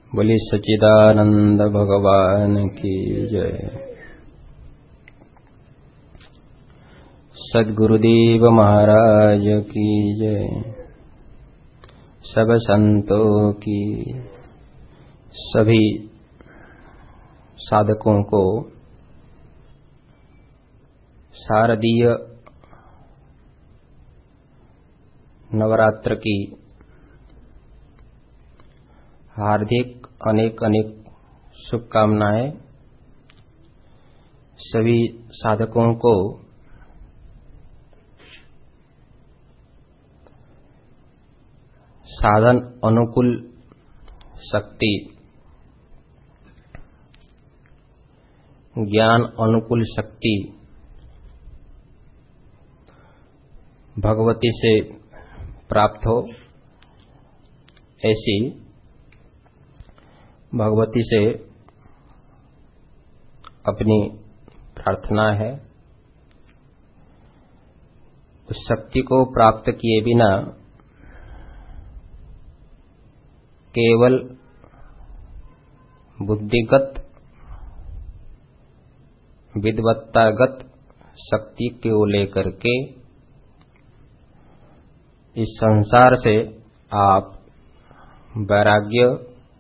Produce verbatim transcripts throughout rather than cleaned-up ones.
बोली सच्चिदानंद भगवान की जय। सद्गुरुदेव महाराज की जय। सब संतों की, सभी साधकों को शारदीय नवरात्र की हार्दिक अनेक अनेक शुभकामनाएं। सभी साधकों को साधन अनुकूल शक्ति, ज्ञान अनुकूल शक्ति भगवती से प्राप्त हो, ऐसी भगवती से अपनी प्रार्थना है। उस शक्ति को प्राप्त किए बिना केवल बुद्धिगत विद्वत्तागत शक्ति को लेकर के इस संसार से आप वैराग्य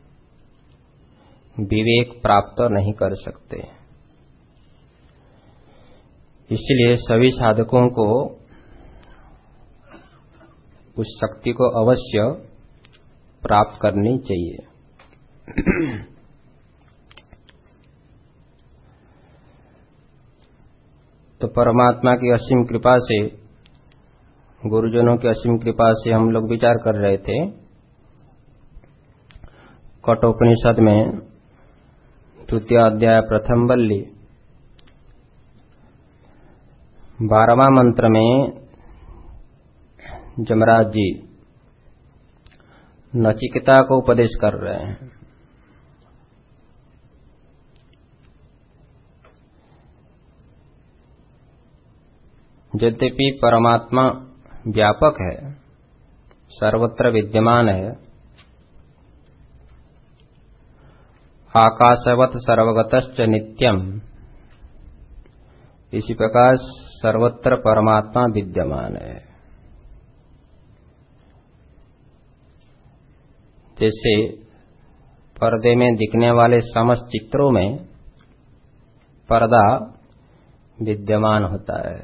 विवेक प्राप्त नहीं कर सकते। इसलिए सभी साधकों को उस शक्ति को अवश्य प्राप्त करनी चाहिए। तो परमात्मा की असीम कृपा से, गुरुजनों की असीम कृपा से हम लोग विचार कर रहे थे कठोपनिषद में तृतीय अध्याय प्रथम वल्ली बारहवां मंत्र में जमराज जी नचिकेता को उपदेश कर रहे हैं। यद्यपि परमात्मा व्यापक है, सर्वत्र विद्यमान है, आकाशवत सर्वगतश्च नित्यम, इसी प्रकार सर्वत्र परमात्मा विद्यमान है। जैसे पर्दे में दिखने वाले समस्त चित्रों में पर्दा विद्यमान होता है,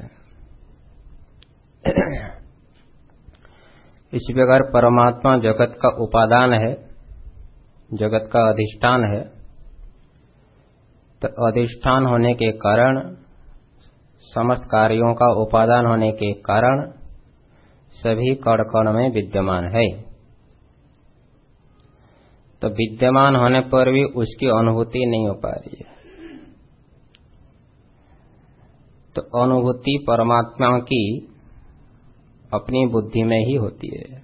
इसी प्रकार परमात्मा जगत का उपादान है, जगत का अधिष्ठान है। तो अधिष्ठान होने के कारण, समस्त कार्यों का उपादान होने के कारण सभी कण कण में विद्यमान है। तो विद्यमान होने पर भी उसकी अनुभूति नहीं हो पा रही है। तो अनुभूति परमात्मा की अपनी बुद्धि में ही होती है।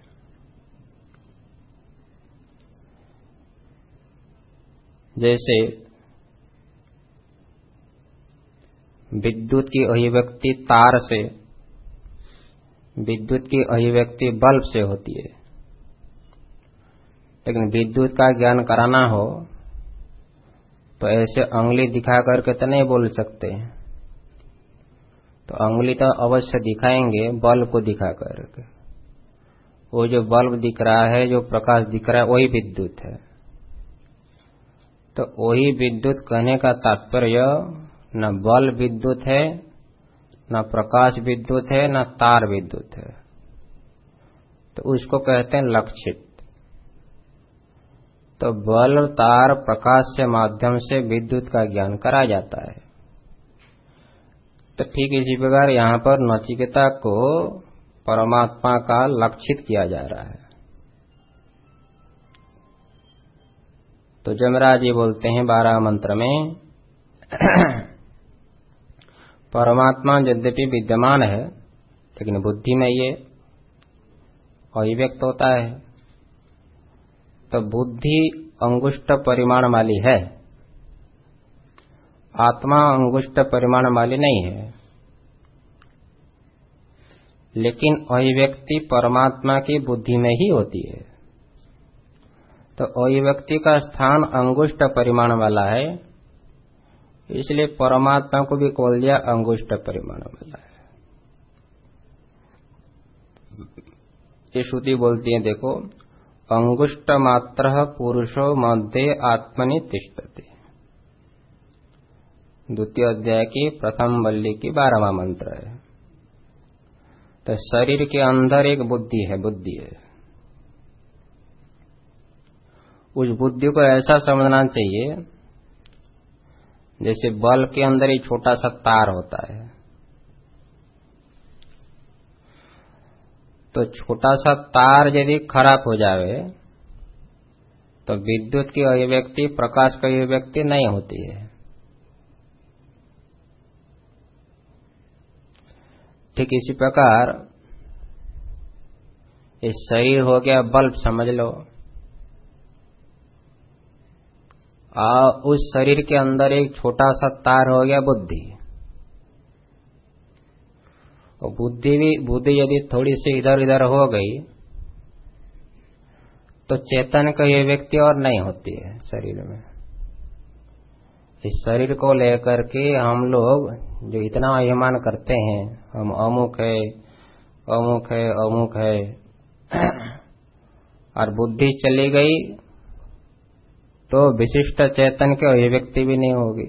जैसे विद्युत की अभिव्यक्ति तार से, विद्युत की अभिव्यक्ति बल्ब से होती है, लेकिन विद्युत का ज्ञान कराना हो तो ऐसे उंगली दिखा करके तो नहीं बोल सकते। तो उंगली तो अवश्य दिखाएंगे बल्ब को दिखा करके। वो जो बल्ब दिख रहा है, जो प्रकाश दिख रहा है, वही विद्युत है। तो वही विद्युत कहने का तात्पर्य न बल्ब विद्युत है, न प्रकाश विद्युत है, न तार विद्युत है। तो उसको कहते हैं लक्षित। तो बल्ब, तार, प्रकाश के माध्यम से विद्युत का ज्ञान करा जाता है। तो ठीक इसी प्रकार यहाँ पर नचिकेता को परमात्मा का लक्षित किया जा रहा है। तो जमराज जी बोलते हैं बारह मंत्र में परमात्मा यद्यपि विद्यमान है, लेकिन बुद्धि में ये अभिव्यक्त होता है। तो बुद्धि अंगुष्ठ परिमाण वाली है, आत्मा अंगुष्ठ परिमाण वाली नहीं है। लेकिन अभिव्यक्ति परमात्मा की बुद्धि में ही होती है। तो अभिव्यक्ति का स्थान अंगुष्ठ परिमाण वाला है, इसलिए परमात्मा को भी खोल दिया अंगुष्ठ परिमाण वाला है। ये श्रुति बोलती है, देखो, अंगुष्ठ मात्र पुरुषो मध्य आत्मनि तिष्ठति। द्वितीय अध्याय की प्रथम वल्ली की बारहवां मंत्र है। तो शरीर के अंदर एक बुद्धि है, बुद्धि है। उस बुद्धि को ऐसा समझना चाहिए जैसे बल्ब के अंदर एक छोटा सा तार होता है। तो छोटा सा तार यदि खराब हो जावे तो विद्युत की अभिव्यक्ति, प्रकाश की अभिव्यक्ति नहीं होती है। ठीक इसी प्रकार इस शरीर हो गया बल्ब, समझ लो, और उस शरीर के अंदर एक छोटा सा तार हो गया बुद्धि। और बुद्धि भी बुद्धि यदि थोड़ी सी इधर उधर हो गई तो चेतन का ये व्यक्ति और नहीं होती है शरीर में। इस शरीर को लेकर के हम लोग जो इतना अभिमान करते हैं, हम अमुक है अमुक है अमुक है, और बुद्धि चली गई तो विशिष्ट चेतन की अभिव्यक्ति भी नहीं होगी।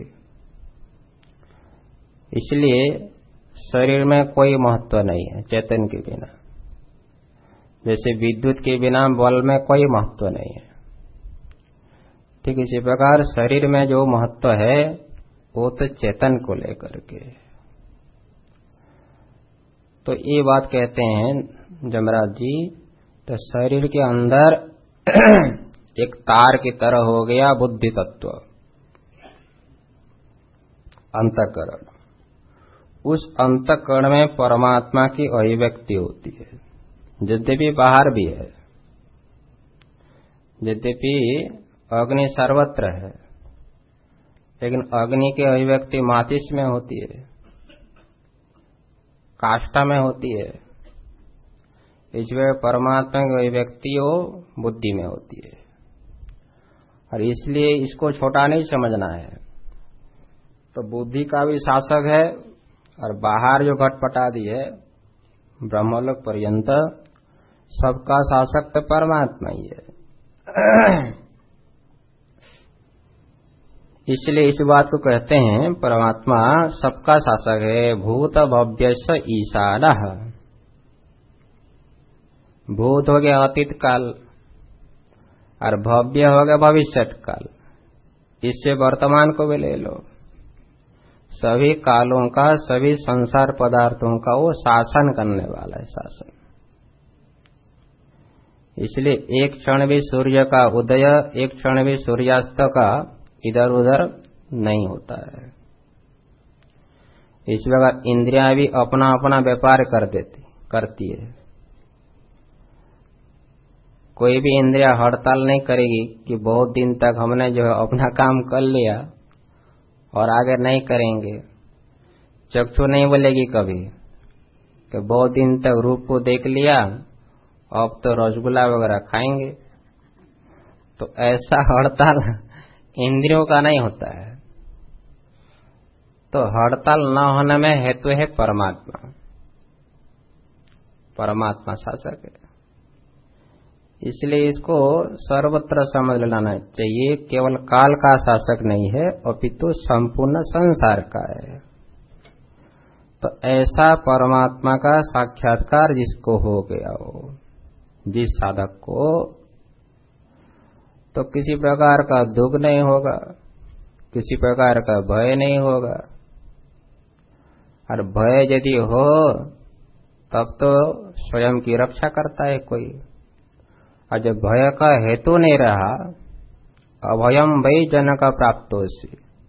इसलिए शरीर में कोई महत्व नहीं है चेतन के बिना, जैसे विद्युत के बिना बल्ब में कोई महत्व नहीं है। ठीक इसी प्रकार शरीर में जो महत्व है वो तो चेतन को लेकर के। तो ये बात कहते हैं जमराज जी, तो शरीर के अंदर एक तार की तरह हो गया बुद्धि तत्व, अंतःकरण। उस अंतःकरण में परमात्मा की अभिव्यक्ति होती है, यद्यपि बाहर भी है। यद्यपि अग्नि सर्वत्र है, लेकिन अग्नि की अभिव्यक्ति माचिस में होती है, काष्ठा में होती है। इसमें परमात्मा की अभिव्यक्ति वो बुद्धि में होती है, और इसलिए इसको छोटा नहीं समझना है। तो बुद्धि का भी शासक है, और बाहर जो घटपटादि है ब्रह्मलोक पर्यंत सबका शासक तो परमात्मा ही है। इसलिए इस बात को कहते हैं परमात्मा सबका शासक है। भूत भव्यस्य ईशानः, भूत हो गया अतीत काल और भव्य हो गया भविष्यत काल। इससे वर्तमान को भी ले लो, सभी कालों का, सभी संसार पदार्थों का वो शासन करने वाला है, शासन। इसलिए एक क्षण भी सूर्य का उदय, एक क्षण भी सूर्यास्त का इधर उधर नहीं होता है। इस प्रकार इंद्रियां भी अपना अपना व्यापार कर देती करती है। कोई भी इंद्रिया हड़ताल नहीं करेगी कि बहुत दिन तक हमने जो है अपना काम कर लिया और आगे नहीं करेंगे। चक्षु नहीं बोलेगी कभी कि बहुत दिन तक रूप को देख लिया, अब तो रसगुल्ला वगैरह खाएंगे। तो ऐसा हड़ताल इंद्रियों का नहीं होता है। तो हड़ताल न होने में हेतु है परमात्मा, परमात्मा शासक है। इसलिए इसको सर्वत्र समझ लेना चाहिए, केवल काल का शासक नहीं है, अपितु संपूर्ण संसार का है। तो ऐसा परमात्मा का साक्षात्कार जिसको हो गया हो, जिस साधक को, तो किसी प्रकार का दुख नहीं होगा, किसी प्रकार का भय नहीं होगा। और भय यदि हो तब तो स्वयं की रक्षा करता है कोई। और जब भय का हेतु नहीं रहा, अभयम भय जनक प्राप्तोसि,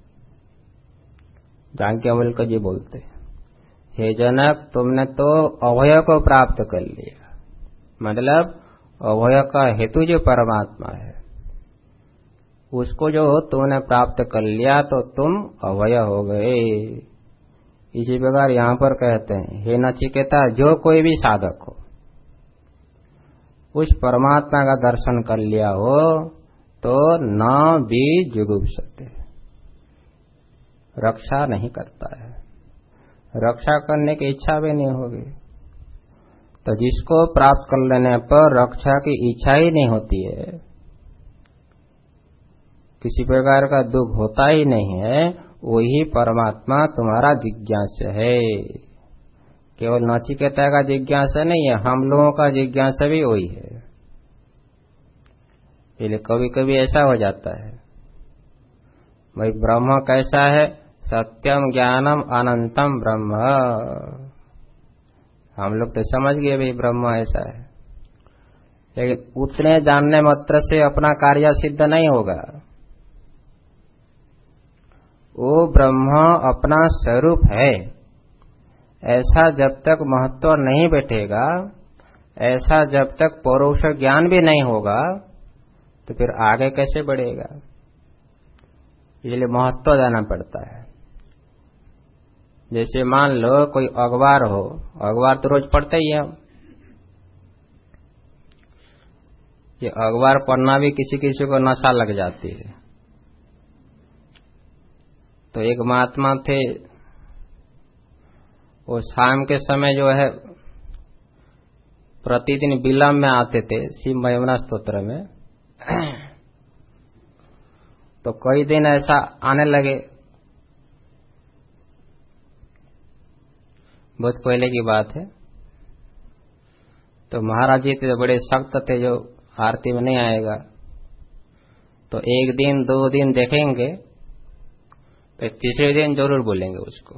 याज्ञवल्क्य जी बोलते, हे जनक तुमने तो अभय को प्राप्त कर लिया। मतलब अभय का हेतु जो परमात्मा है उसको जो तुमने प्राप्त कर लिया तो तुम अभय हो गए। इसी प्रकार यहां पर कहते हैं, हे नचिकेता, जो कोई भी साधक हो उस परमात्मा का दर्शन कर लिया हो तो न भी जुगुप्सते, रक्षा नहीं करता है, रक्षा करने की इच्छा भी नहीं होगी। तो जिसको प्राप्त कर लेने पर रक्षा की इच्छा ही नहीं होती है, किसी प्रकार का दुख होता ही नहीं है, वही परमात्मा तुम्हारा जिज्ञास्य है। केवल नचिकेता का जिज्ञासा नहीं है, हम लोगों का जिज्ञासा भी वही है। इसलिए कभी कभी ऐसा हो जाता है, भाई ब्रह्म कैसा है, सत्यम ज्ञानम अनंतम ब्रह्म। हम लोग तो समझ गए भाई ब्रह्म ऐसा है, लेकिन उतने जानने मात्र से अपना कार्य सिद्ध नहीं होगा। वो ब्रह्म अपना स्वरूप है, ऐसा जब तक महत्व नहीं बैठेगा, ऐसा जब तक परोक्ष ज्ञान भी नहीं होगा, तो फिर आगे कैसे बढ़ेगा। इसलिए महत्व जाना पड़ता है। जैसे मान लो कोई अखबार हो, अखबार तो रोज पढ़ते ही हम, ये अखबार पढ़ना भी किसी किसी को नशा लग जाती है। तो एक महात्मा थे, वो शाम के समय जो है प्रतिदिन विलंब में आते थे शिव महिमना स्तोत्र में। तो कई दिन ऐसा आने लगे, बहुत पहले की बात है। तो महाराज जी थे बड़े सख्त थे, जो आरती में नहीं आएगा तो एक दिन दो दिन देखेंगे, फिर तीसरे दिन जरूर बोलेंगे उसको,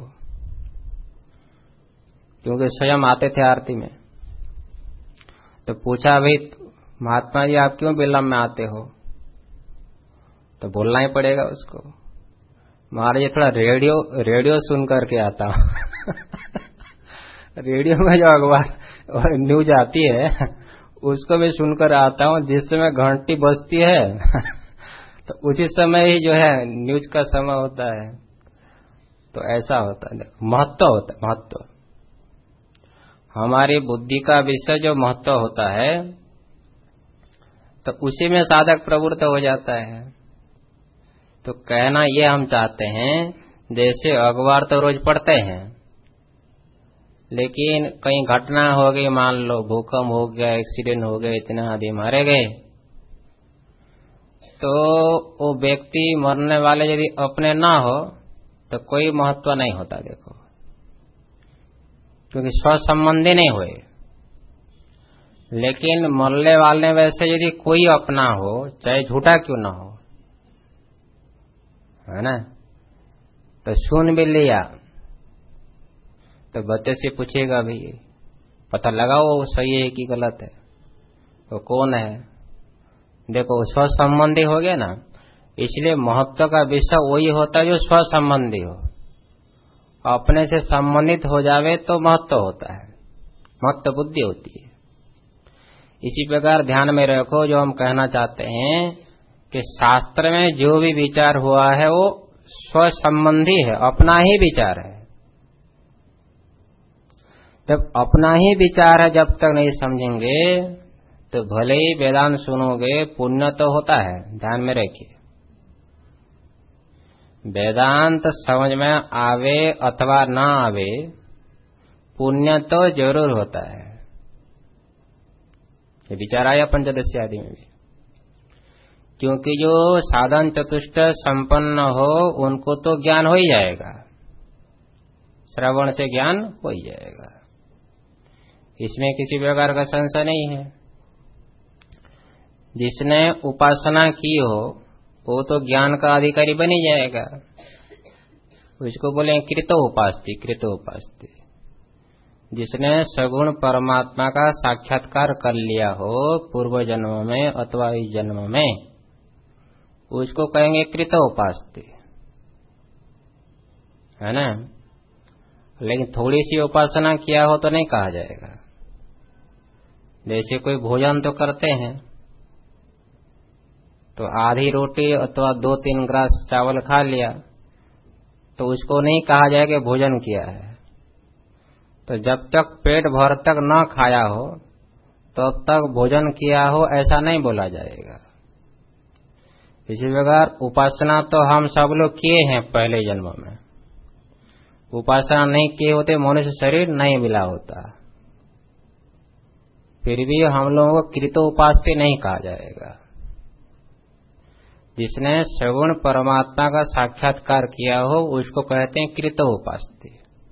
क्योंकि स्वयं आते थे आरती में। तो पूछा, भाई महात्मा जी आप क्यों विलंब में आते हो? तो बोलना ही पड़ेगा उसको, महाराज जी थोड़ा रेडियो रेडियो सुन करके आता हूं। रेडियो में जो अखबार न्यूज आती है उसको भी सुनकर आता हूं, जिस समय घंटी बजती है तो उसी समय ही जो है न्यूज का समय होता है। तो ऐसा होता है, महत्व होता है, महत्व हमारी बुद्धि का विषय जो महत्व होता है, तो उसी में साधक प्रवृत्त हो जाता है। तो कहना ये हम चाहते हैं, जैसे अखबार तो रोज पढ़ते हैं, लेकिन कहीं घटना हो गई, मान लो भूकंप हो गया, एक्सीडेंट हो गया, इतने आदमी मारे गए, तो वो व्यक्ति मरने वाले यदि अपने ना हो तो कोई महत्व नहीं होता। देखो, क्योंकि स्व संबंधी नहीं हुए। लेकिन मरने वाले वैसे यदि कोई अपना हो, चाहे झूठा क्यों ना हो, है ना, तो सुन भी लिया, तो बच्चे से पूछेगा, भाई पता लगाओ वो सही है कि गलत है, वो कौन है। देखो स्व संबंधी हो गया ना, इसलिए महत्व का विषय वही होता है जो स्व संबंधी हो। अपने से संबंधित हो जावे तो महत्व होता है, महत्व बुद्धि होती है। इसी प्रकार ध्यान में रखो, जो हम कहना चाहते हैं कि शास्त्र में जो भी विचार हुआ है वो स्व संबंधी है, अपना ही विचार है। जब अपना ही विचार है, जब तक नहीं समझेंगे तो भले ही वेदांत सुनोगे, पुण्य तो होता है। ध्यान में रखिए, वेदांत समझ में आवे अथवा ना आवे, पुण्य तो जरूर होता है। ये विचार आया पंचदशी आदि में भी, क्योंकि जो साधन चतुष्ट संपन्न हो उनको तो ज्ञान हो ही जाएगा, श्रवण से ज्ञान हो ही जाएगा, इसमें किसी प्रकार का संशय नहीं है। जिसने उपासना की हो वो तो ज्ञान का अधिकारी बन ही जाएगा, उसको बोले कृतो उपास्ति, कृतो उपास्ति। जिसने सगुण परमात्मा का साक्षात्कार कर लिया हो पूर्व जन्म में अथवा इस जन्म में, उसको कहेंगे कृतो उपास्ति, है ना। लेकिन थोड़ी सी उपासना किया हो तो नहीं कहा जाएगा। जैसे कोई भोजन तो करते हैं, तो आधी रोटी अथवा दो तीन ग्रास चावल खा लिया तो उसको नहीं कहा जाएगा कि भोजन किया है। तो जब तक पेट भर तक न खाया हो तब तक भोजन किया हो ऐसा नहीं बोला जाएगा। इसी प्रकार उपासना तो हम सब लोग किए हैं पहले जन्म में, उपासना नहीं किए होते मनुष्य शरीर नहीं मिला होता, फिर भी हम लोगों को कृतोपास्य नहीं कहा जाएगा। जिसने सगुण परमात्मा का साक्षात्कार किया हो उसको कहते हैं कृतोपास्य।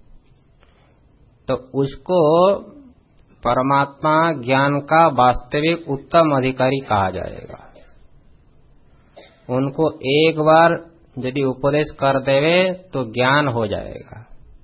तो उसको परमात्मा ज्ञान का वास्तविक उत्तम अधिकारी कहा जाएगा। उनको एक बार यदि उपदेश कर देवे तो ज्ञान हो जाएगा,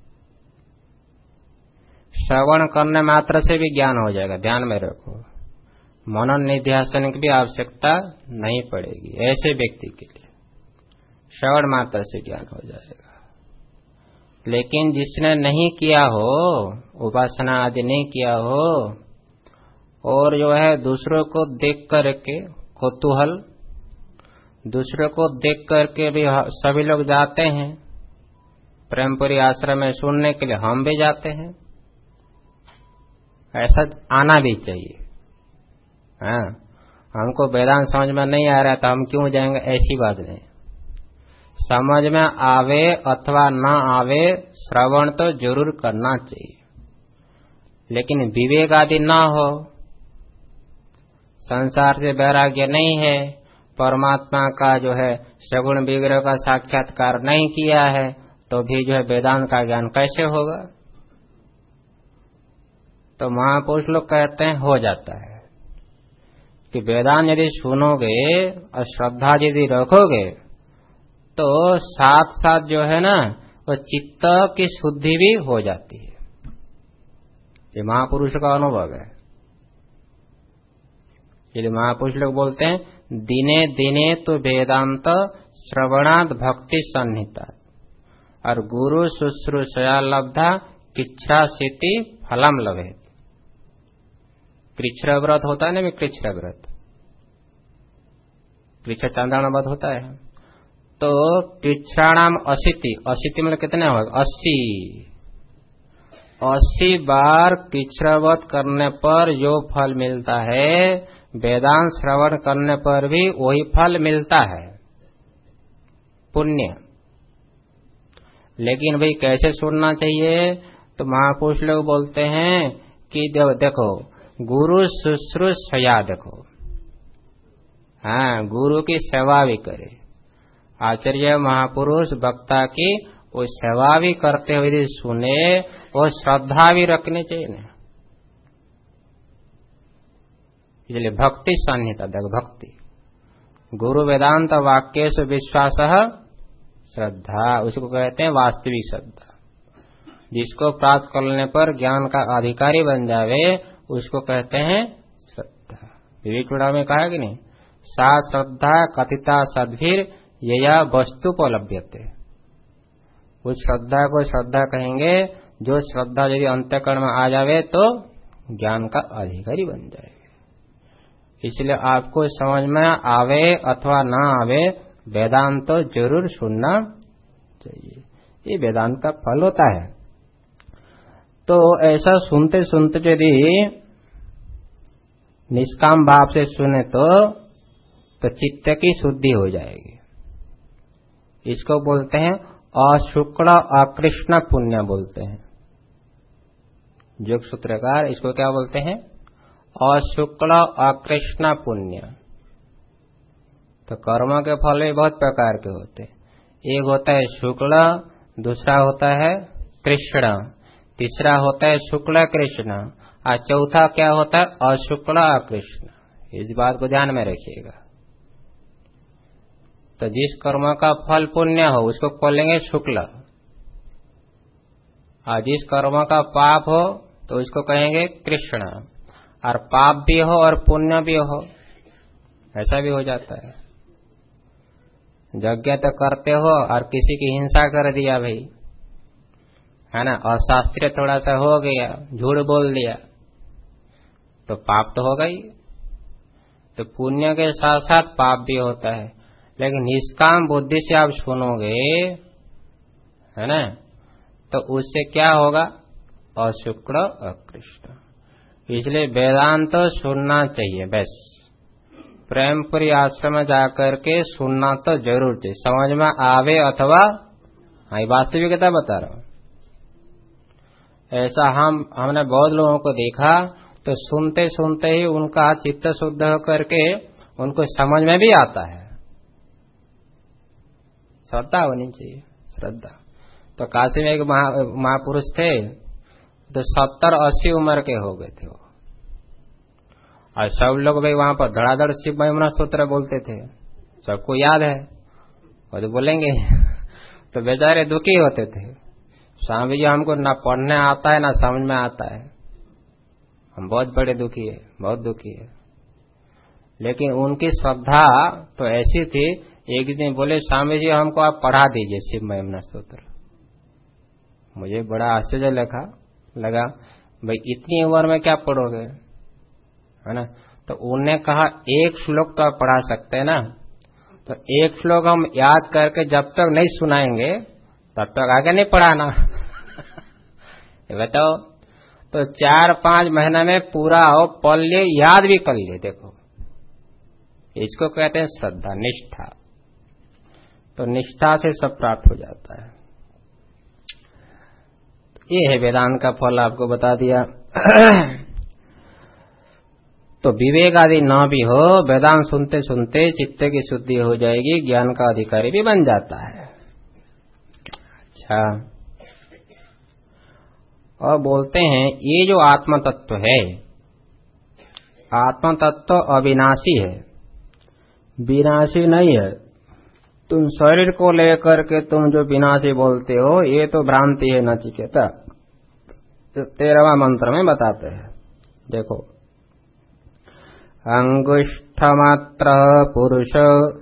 श्रवण करने मात्र से भी ज्ञान हो जाएगा। ध्यान में रखो, मनन निध्यासन की भी आवश्यकता नहीं पड़ेगी ऐसे व्यक्ति के लिए, श्रवण मात्र से ज्ञान हो जाएगा। लेकिन जिसने नहीं किया हो, उपासना आदि नहीं किया हो, और जो है दूसरों को देख करके कौतूहल, दूसरों को देख करके भी सभी लोग जाते हैं प्रेमपुरी आश्रम में सुनने के लिए, हम भी जाते हैं, ऐसा आना भी चाहिए। हाँ, हमको वेदांत समझ में नहीं आ रहा तो हम क्यों जाएंगे, ऐसी बात नहीं। समझ में आवे अथवा ना आवे श्रवण तो जरूर करना चाहिए, लेकिन विवेक आदि ना हो, संसार से वैराग्य नहीं है, परमात्मा का जो है सगुण विग्रह का साक्षात्कार नहीं किया है, तो भी जो है वेदांत का ज्ञान कैसे होगा। तो महापुरुष लोग कहते हैं हो जाता है कि वेदांत यदि सुनोगे और श्रद्धा यदि रखोगे तो साथ साथ जो है ना वो चित्त की शुद्धि भी हो जाती है। ये महापुरुष का अनुभव है। यदि महापुरुष लोग बोलते हैं दिने दिने तो वेदांत श्रवणाद भक्ति सन्निहिता और गुरु शुश्रूषया लब्धा कृच्छ्रासिति फलम लभेत। कृच्छ्र व्रत होता है ना, भी कृच्छ्र व्रत, कृच्छ्र चांद्रायण व्रत होता है। तो कृच्छ्राणाम अशीति, अशीति मतलब कितने होगा, अस्सी अस्सी बार कृच्छ्र व्रत करने पर जो फल मिलता है वेदांत श्रवण करने पर भी वही फल मिलता है, पुण्य। लेकिन भाई कैसे सुनना चाहिए, तो महापुरुष लोग बोलते हैं कि देखो गुरु शुश्रूषया, देखो हाँ गुरु की सेवा भी करे, आचार्य महापुरुष वक्ता की वो सेवा भी करते हुए सुने, वो श्रद्धा भी रखनी चाहिए ना। इसलिए भक्ति सन्निहिता, देखो भक्ति, गुरु वेदांत वाक्येषु विश्वास श्रद्धा, उसको कहते हैं वास्तविक श्रद्धा। जिसको प्राप्त करने पर ज्ञान का अधिकारी बन जावे उसको कहते हैं श्रद्धा। विवेक चूड़ा में कहा कि नहीं, सा श्रद्धा कथिता सद्भिर यया वस्तुपलभ्यते। उस श्रद्धा को श्रद्धा कहेंगे जो श्रद्धा यदि अंतःकरण में आ जावे तो ज्ञान का अधिकारी बन जाएगा। इसलिए आपको समझ में आवे अथवा ना आवे वेदांत तो जरूर सुनना चाहिए, ये वेदांत का फल होता है। तो ऐसा सुनते सुनते यदि निष्काम भाव से सुने तो तो चित्त की शुद्धि हो जाएगी। इसको बोलते हैं अशुक्ल अकृष्ण पुण्य बोलते हैं। योग सूत्रकार इसको क्या बोलते हैं, अशुक्ल अकृष्ण पुण्य। तो कर्म के फल भी बहुत प्रकार के होते हैं, एक होता है शुक्ल, दूसरा होता है कृष्ण, तीसरा होता है शुक्ल कृष्ण, और चौथा क्या होता है अशुक्ल अकृष्ण। इस बात को ध्यान में रखिएगा। तो जिस कर्म का फल पुण्य हो उसको बोलेंगे शुक्ल, और जिस कर्म का पाप हो तो उसको कहेंगे कृष्ण। और पाप भी हो और पुण्य भी हो, ऐसा भी हो जाता है। यज्ञ तो करते हो और किसी की हिंसा कर दिया भाई, है ना, अशास्त्रीय थोड़ा सा हो गया, झूठ बोल दिया, तो पाप तो होगा ही। तो पुण्य के साथ साथ पाप भी होता है। लेकिन निष्काम बुद्धि से आप सुनोगे, है ना, तो उससे क्या होगा, अशुक्ल अकृष्ण। इसलिए वेदांत तो सुनना चाहिए बस, प्रेमपुरी आश्रम में जाकर के सुनना तो जरूर चाहिए, समझ में आवे अथवा, हाँ वास्तविकता बता रहा हूं। ऐसा हम हमने बहुत लोगों को देखा, तो सुनते सुनते ही उनका चित्त शुद्ध होकर के उनको समझ में भी आता है। श्रद्धा होनी चाहिए, श्रद्धा। तो काशी में एक महापुरुष थे, तो सत्तर अस्सी उम्र के हो गए थे वो, और सब लोग भाई वहां पर धड़ाधड़ शिव महिमा स्तोत्र बोलते थे, सबको याद है, और तो बोलेंगे तो बेचारे दुखी होते थे, स्वामी जी हमको ना पढ़ने आता है ना समझ में आता है, हम बहुत बड़े दुखी है, बहुत दुखी है। लेकिन उनकी श्रद्धा तो ऐसी थी, एक दिन बोले स्वामी जी हमको आप पढ़ा दीजिए शिव महिमा स्तोत्र। मुझे बड़ा आश्चर्य लगा लगा भाई इतनी उम्र में क्या पढ़ोगे, है ना। तो उन्होंने कहा एक श्लोक तो आप पढ़ा सकते हैं ना, तो एक श्लोक हम याद करके जब तक नहीं सुनाएंगे तब तक आगे नहीं पढ़ाना बताओ। तो चार पांच महीने में पूरा हो, पढ़ ले, याद भी कर ले। देखो इसको कहते हैं श्रद्धा, निष्ठा। तो निष्ठा से सब प्राप्त हो जाता है। ये है वेदांत का फल, आपको बता दिया। तो विवेक आदि ना भी हो, वेदांत सुनते सुनते चित्त की शुद्धि हो जाएगी, ज्ञान का अधिकारी भी बन जाता है। अच्छा, और बोलते हैं ये जो आत्म तत्व है, आत्म तत्व अविनाशी है, विनाशी नहीं है। तुम शरीर को लेकर के तुम जो विनाशी बोलते हो, ये तो भ्रांति है नचिकेता। तो तेरहवां मंत्र में बताते हैं, देखो, अंगुष्ठमात्र पुरुष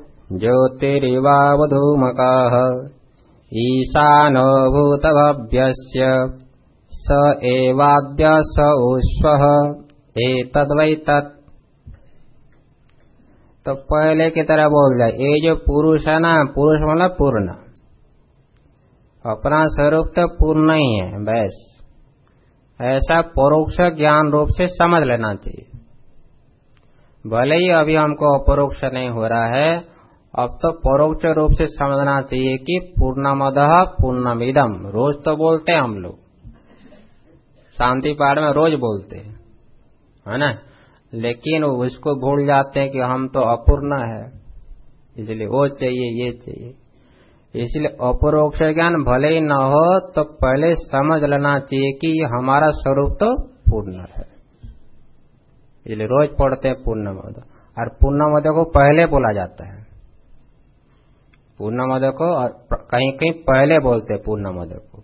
ज्योतिरिवावधूमकाः ईशानो भूतभव्यस्य स एवाद्य स उष्वः एतद्वै तत्। तो पहले की तरह बोल जाए, ये जो पुरुष है ना, पुरुष मतलब पूर्ण, अपना स्वरूप तो पूर्ण ही है, बस ऐसा परोक्ष ज्ञान रूप से समझ लेना चाहिए। भले ही अभी हमको अपरोक्ष नहीं हो रहा है, अब तो परोक्ष रूप से समझना चाहिए कि पूर्णमदः पूर्णमिदम्। रोज तो बोलते हैं हम लोग, शांति पाठ में रोज बोलते हैं, है ना, लेकिन उसको भूल जाते हैं कि हम तो अपूर्ण है, इसलिए वो चाहिए, ये चाहिए। इसलिए अपरोक्ष ज्ञान भले ही न हो तो पहले समझ लेना चाहिए कि हमारा स्वरूप तो पूर्ण है। इसलिए रोज पढ़ते हैं पूर्णमद, और पूर्णमद को पहले बोला जाता है, पूर्णमद को, और कहीं कहीं पहले बोलते हैं पूर्णमद को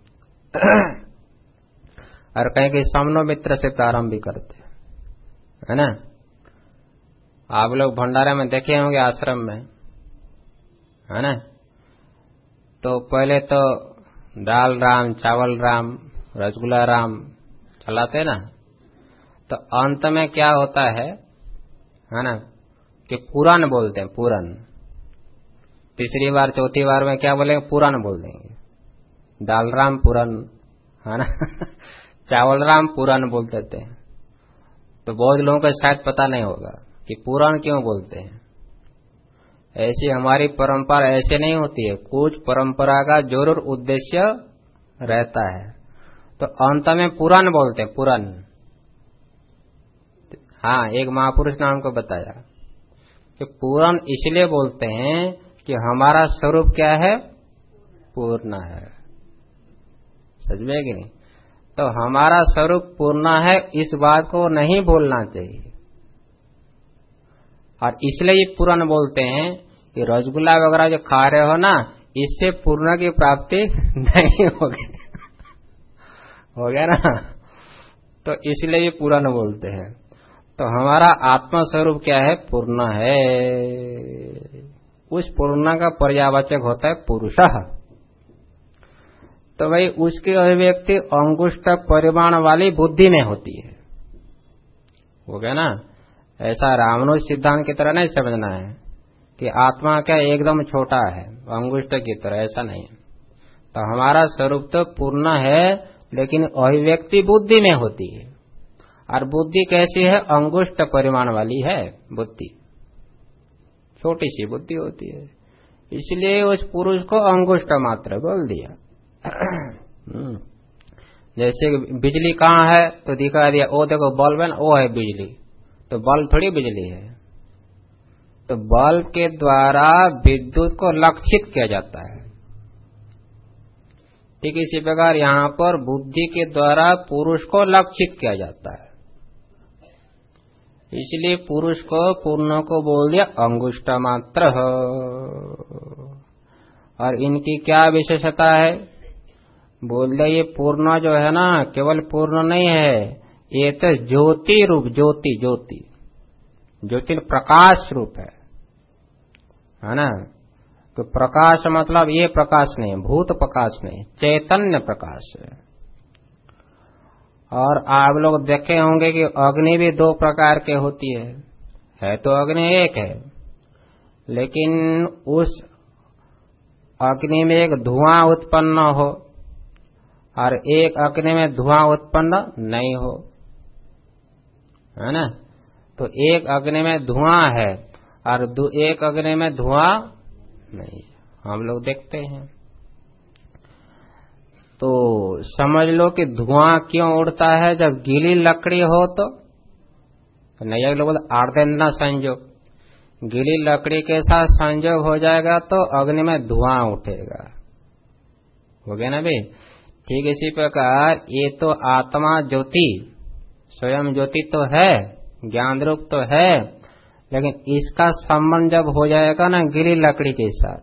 और कहीं कहीं समनो मित्र से प्रारंभ भी करते हैं, है ना। आप लोग भंडारे में देखे होंगे आश्रम में, है ना। तो पहले तो दाल राम, चावल राम, रसगुल्ला राम चलाते ना, तो अंत में क्या होता है, है ना, कि पुराण बोलते हैं, पुराण। तीसरी बार चौथी बार में क्या बोलेंगे, पुराण बोल देंगे, दाल राम पुराण, है ना चावल राम पुराण बोल देते हैं। तो बहुत लोगों को शायद पता नहीं होगा कि पुराण क्यों बोलते हैं। ऐसी हमारी परंपरा ऐसे नहीं होती है, कुछ परंपरा का जरूर उद्देश्य रहता है। तो अंत में पुराण बोलते हैं, पुराण। हाँ, एक महापुरुष ने हमको बताया कि पुराण इसलिए बोलते हैं कि हमारा स्वरूप क्या है, पूर्ण है। सच में कि नहीं। तो हमारा स्वरूप पूर्ण है, इस बात को नहीं भूलना चाहिए। और इसलिए ये पुराण बोलते हैं कि रसगुल्ला वगैरह जो खा रहे हो ना, इससे पूर्ण की प्राप्ति नहीं होगी हो गया ना। तो इसलिए ये पुराण बोलते हैं। तो हमारा आत्मा स्वरूप क्या है, पूर्ण है। उस पूर्ण का पर्यावाचक होता है पुरुषः। तो भाई उसकी अभिव्यक्ति अंगुष्ठ परिमाण वाली बुद्धि में होती है, हो गया ना। ऐसा रामानुज सिद्धांत की तरह नहीं समझना है कि आत्मा क्या एकदम छोटा है अंगुष्ठ की तरह, ऐसा नहीं है। तो हमारा स्वरूप तो पूर्ण है, लेकिन अभिव्यक्ति बुद्धि में होती है। और बुद्धि कैसी है, अंगुष्ठ परिमाण वाली है बुद्धि, छोटी सी बुद्धि होती है, इसलिए उस पुरुष को अंगुष्ठ मात्र बोल दिया। जैसे बिजली कहाँ है तो दिखा दिया, ओ देखो बल्ब है ना, वो है बिजली, तो बल्ब थोड़ी बिजली है। तो बल्ब के द्वारा विद्युत को लक्षित किया जाता है। ठीक इसी प्रकार यहाँ पर बुद्धि के द्वारा पुरुष को लक्षित किया जाता है, इसलिए पुरुष को पूर्ण को बोल दिया अंगुष्ठ मात्र। और इनकी क्या विशेषता है, बोल दिया ये पूर्ण जो है ना केवल पूर्ण नहीं है, ये तो ज्योति रूप, ज्योति ज्योति ज्योति प्रकाश रूप है, है ना। तो प्रकाश मतलब ये प्रकाश नहीं, भूत प्रकाश नहीं, चैतन्य प्रकाश है। और आप लोग देखे होंगे कि अग्नि भी दो प्रकार के होती है, है तो अग्नि एक है, लेकिन उस अग्नि में एक धुआं उत्पन्न हो और एक अग्नि में धुआं उत्पन्न नहीं हो, है ना। तो एक अग्नि में धुआं है और एक अग्नि में धुआं नहीं, हम लोग देखते हैं। तो समझ लो कि धुआं क्यों उड़ता है, जब गीली लकड़ी हो तो नहीं, लोग आर्देन्ना संयोग, गीली लकड़ी के साथ संयोग हो जाएगा तो अग्नि में धुआं उठेगा, हो गया ना भाई। ठीक इसी प्रकार ये तो आत्मा ज्योति, स्वयं ज्योति तो है, ज्ञान रूप तो है, लेकिन इसका संबंध जब हो जाएगा ना गीली लकड़ी के साथ,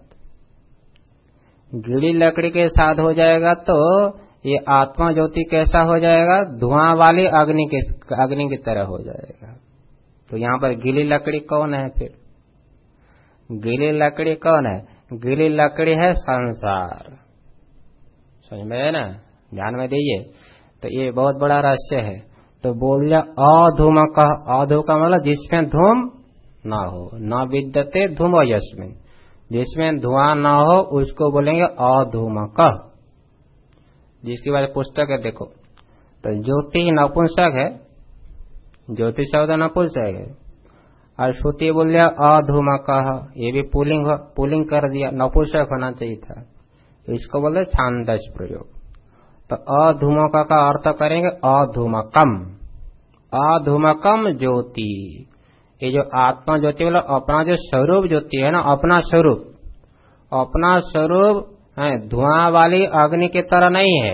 गीली लकड़ी के साथ हो जाएगा तो ये आत्मा ज्योति कैसा हो जाएगा, धुआं वाली अग्नि के अग्नि की तरह हो जाएगा। तो यहाँ पर गीली लकड़ी कौन है, फिर गीली लकड़ी कौन है, गीली लकड़ी है संसार, समझ में ना, ध्यान में दीजिए। तो ये बहुत बड़ा रहस्य है। तो बोल दिया अधूमक, अधू का मतलब जिसमें धूम ना हो, न विद्यते धूम यस्मिन, जिसमें धुआं ना हो उसको बोलेंगे अधूमक। जिसकी बारे पुस्तक है देखो, तो ज्योति नपुंसक है, ज्योति शब्द नपुंसक है, और श्रुति बोल दिया अधूमक, ये भी पुलिंग पुलिंग कर दिया, नपुंसक होना चाहिए था, इसको बोलते छांदस प्रयोग। तो अधूमक का अर्थ करेंगे अधूमकम, अधूमकम ज्योति, ये जो आत्मा ज्योति बोला अपना जो स्वरूप ज्योति है ना, अपना स्वरूप, अपना स्वरूप है धुआं वाली अग्नि की तरह नहीं है,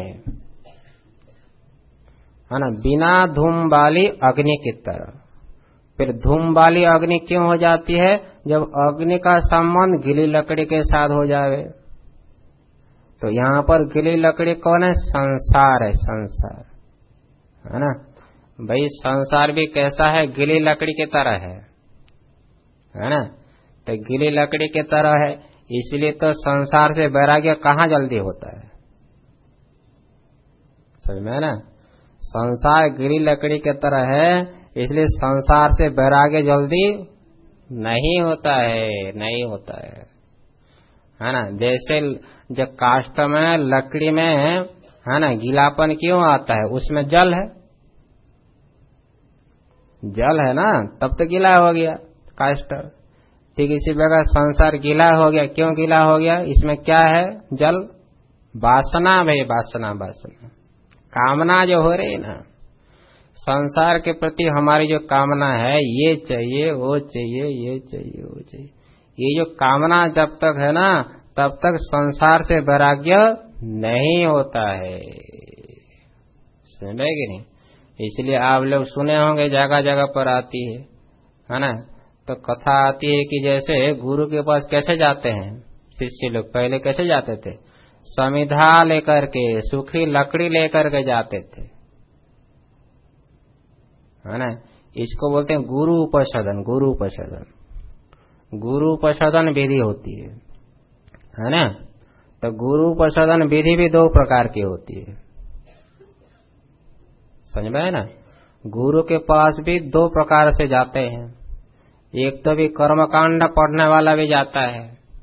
है ना, बिना धूम वाली अग्नि की तरह। फिर धूम वाली अग्नि क्यों हो जाती है, जब अग्नि का संबंध गीली लकड़ी के साथ हो जाए। तो यहाँ पर गीली लकड़ी कौन है, संसार है, संसार, है ना भाई। संसार भी कैसा है, गीली लकड़ी की तरह है, है ना। तो गीली लकड़ी की तरह है, इसलिए तो संसार से वैराग्य कहाँ जल्दी होता है, समझ में है ना। संसार गीली लकड़ी की तरह है, इसलिए संसार से वैराग्य जल्दी नहीं होता है, नहीं होता है, है ना। जैसे जब काष्ठ में लकड़ी में है ना गीलापन क्यों आता है, उसमें जल है, जल है ना, तब तो गीला हो गया काष्ठ। ठीक इसी प्रकार संसार गीला हो गया, क्यों गीला हो गया, इसमें क्या है, जल, वासना भाई, वासना वासना कामना जो हो रही ना, संसार के प्रति हमारी जो कामना है, ये चाहिए वो चाहिए, ये चाहिए वो चाहिए, ये जो कामना जब तक है ना तब तक संसार से वैराग्य नहीं होता है, समझे कि नहीं। इसलिए आप लोग सुने होंगे जगह जगह पर आती है, है ना। तो कथा आती है कि जैसे गुरु के पास कैसे जाते हैं शिष्य लोग, पहले कैसे जाते थे, समिधा लेकर के, सूखी लकड़ी लेकर के जाते थे, है ना। इसको बोलते हैं गुरु उपसदन, गुरु उपसदन, गुरु उपसदन विधि होती है, है ना। तो गुरु उपसदन विधि भी दो प्रकार की होती है, समझ में है ना। गुरु के पास भी दो प्रकार से जाते हैं, एक तो भी कर्मकांड पढ़ने वाला भी जाता है।